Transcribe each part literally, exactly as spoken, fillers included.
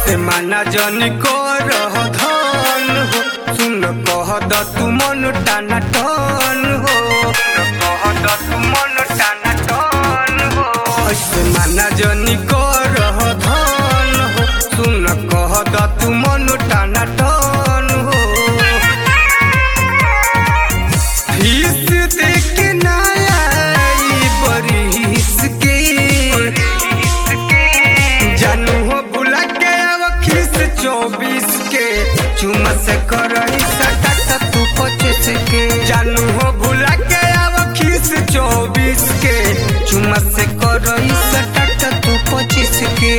ऐसे माना जनी को रह धन हो, सुन कह द तू मन टाना टन हो, कह द तू मन टाना टन हो। ऐसे माना जनी को रह धन हो, सुन कह द तू मन टाना टन हो। फीस दे के ना आई बरिस के, जानू हो बुला के अब खीस चौबीस के, चुमा से करही सटा तू पच्चीस के। जानू हो बुला के अब खीस चौबीस के, चुमा से करही सटा तू पच्चीस के।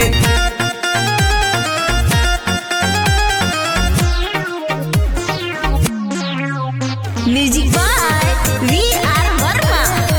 Music by V R Verma.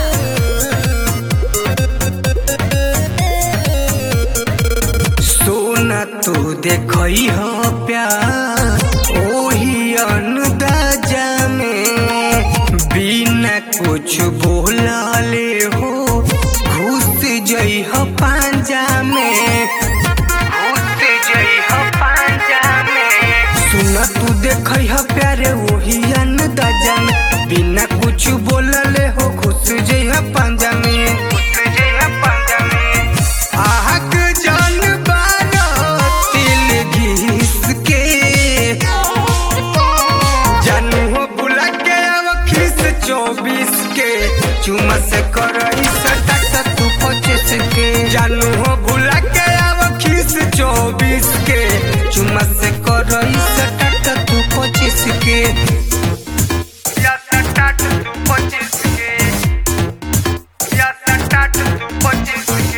सोना तू देखई हो प्यार ओही अनुदाजा में, बिना कुछ बोलले हो घुस जई हो पांजा में, घुस जई हो पांजा में। सोना तू देखई हो प्यारे ओही अनुदाजा में, बिना कुछ बोलले हो घुस जई हो पांजा में, घुस जई हो पांजा में। आहक जान बारो तिल घिस के, जानू हो बुला के अब खीस चौबीस के, चुमा से करही सटा तू पच्चीस के। जानू हो बुला के अब खीस चौबीस के, चुमा से करही सटा तू पच्चीस के। या सटा तू पच्चीस के, या सटा तू पच्चीस के।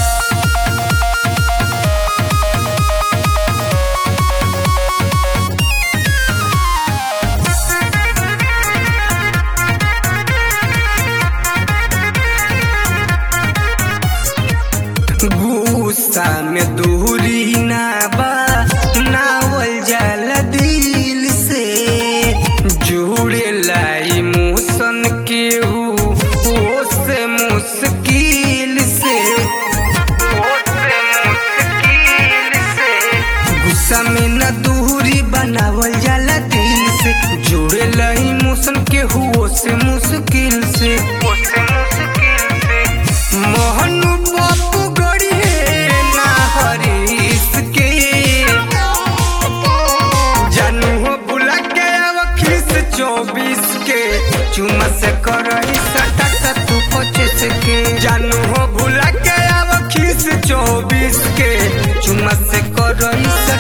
गुस्सा में दूरी ना बा नावल जाला दिल से, जुड़े लाई मोसन के हु से मुश्किल से, से मुश्किल से। गुस्सा में ना दूरी बनावल जाला दिल से, जुड़े लाई मोसन के हु से मुश्किल से, से मुश्किल से। मोहन बापू गड़ी है ना हरीश के, जानू हो बुला के अब खीस चौबीस के, चुमा से करही सटा तू पच्चीस के। जानू हो बुला के अब खीस चौबीस के, चुमा से करही